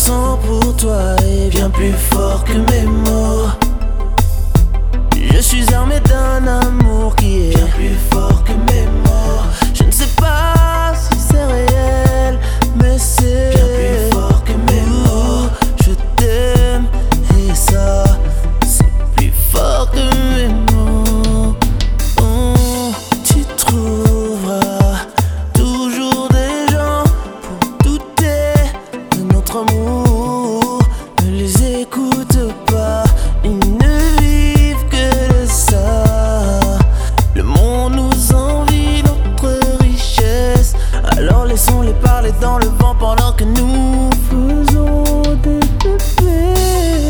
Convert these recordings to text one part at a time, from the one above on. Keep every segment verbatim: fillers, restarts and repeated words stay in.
ressens pour toi est bien plus fort que mes mots. Je suis armé d'un amour qui est bien plus fort que mes mots. Je ne sais pas si c'est réel, mais c'est bien plus fort que mes mots. Je t'aime et ça, c'est plus fort que mes mots. Oh, tu trouveras toujours des gens pour douter de notre amour. Ne les écoute pas, ils ne vivent que de ça. Le monde nous envie notre richesse, alors laissons-les parler dans le vent pendant que nous faisons des bébés.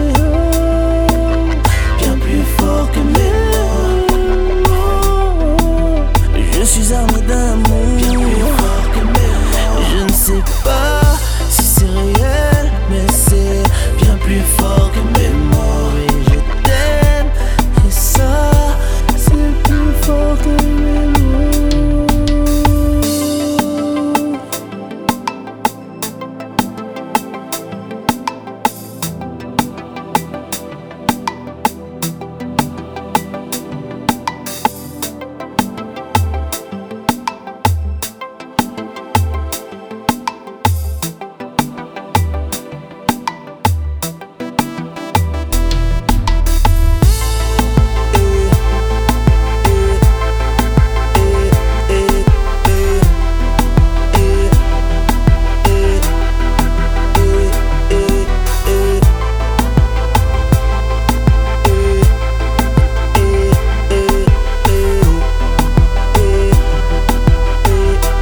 Bien plus fort que mes mots. Je suis armé d'amour. Bien plus fort que mes mots. Je ne sais pas si c'est réel, mais c'est bien plus fort que mes mots. Et je t'aime, et ça, c'est plus fort que mes mots.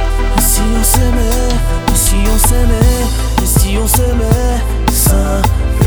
Et si on s'aimait, et si on s'aimait sincèrement.